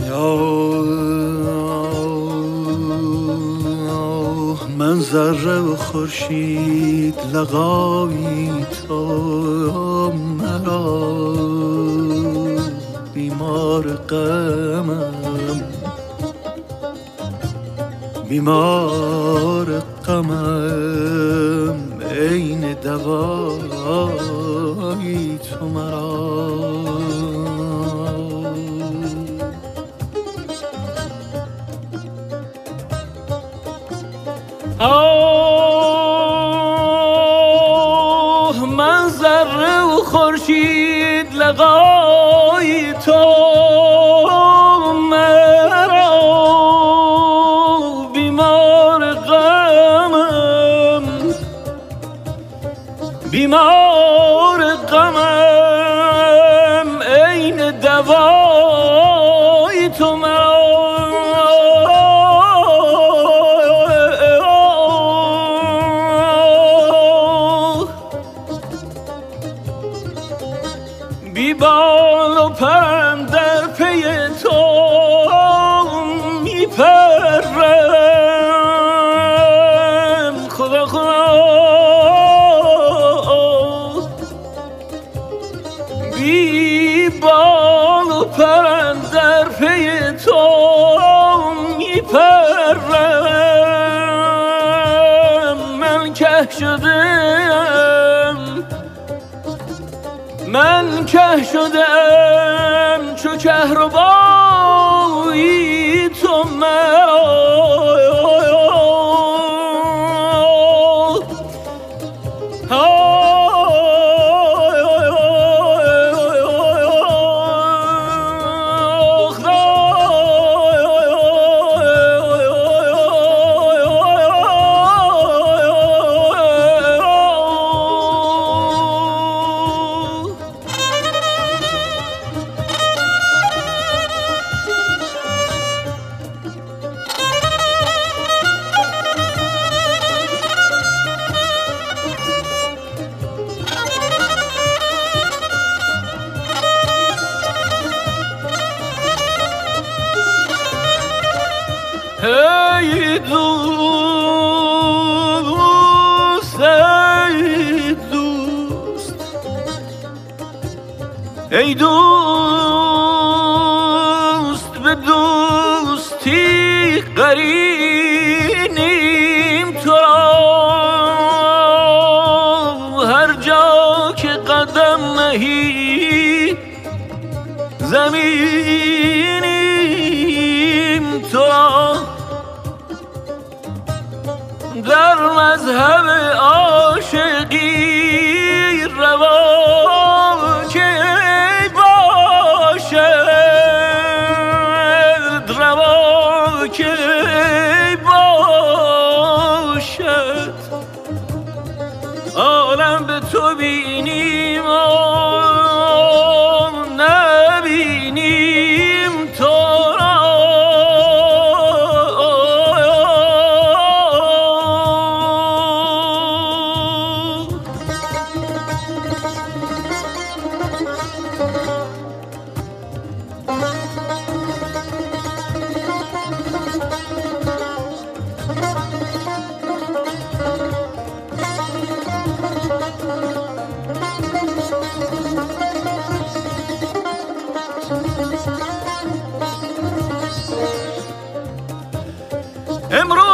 من ذره و خورشید لقایی تو مرا بیمار غمم بیمار غمم عین دوایی تو مرا من ذره و خورشید لقای تو مرا بیمار غمم بیمار غمم عین دوای تو مرا بی بال و پرم در پی تو میپرم خدا خدا بی بال و پرم در پی تو میپرم من که شدم من که شدم چو کهربایی تو مرا ای دوست ای دوست ای دوست به دوستی قرینیم تو را هر جا که قدم نهی زمینیم تو را در مذهب عاشقی روا که باشد روا که باشد عالم به تو بینیم و نبینیم تو را امروز